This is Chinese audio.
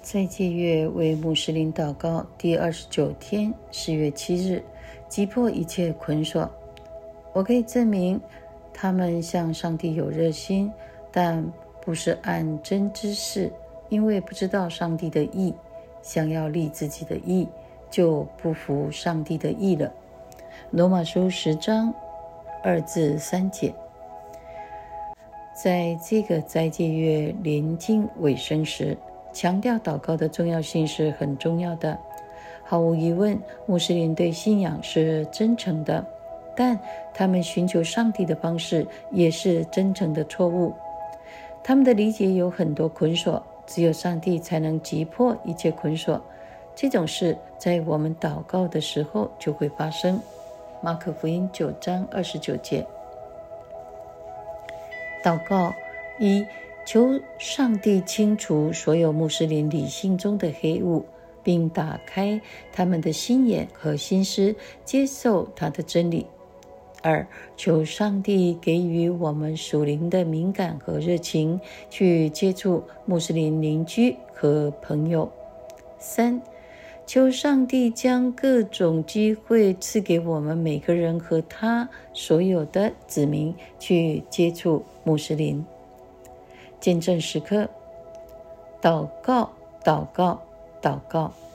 斋戒月为穆斯林祷告第29天，4月7日，击破一切捆锁。我可以证明他们向上帝有热心，但不是按真知识，因为不知道上帝的意，想要立自己的意，就不服上帝的意了。罗马书10章2至3节。在这个斋戒月临近尾声时，强调祷告的重要性是很重要的。毫无疑问，穆斯林对信仰是真诚的，但他们寻求上帝的方式也是真诚的错误。他们的理解有很多捆锁，只有上帝才能击破一切捆锁。这种事在我们祷告的时候就会发生。马可福音9章29节。祷告1，求上帝清除所有穆斯林理性中的黑雾，并打开他们的心眼和心思，接受他的真理。2，求上帝给予我们属灵的敏感和热情，去接触穆斯林邻居和朋友。3，求上帝将各种机会赐给我们每个人和他所有的子民，去接触穆斯林。见证时刻，祷告，祷告，祷告。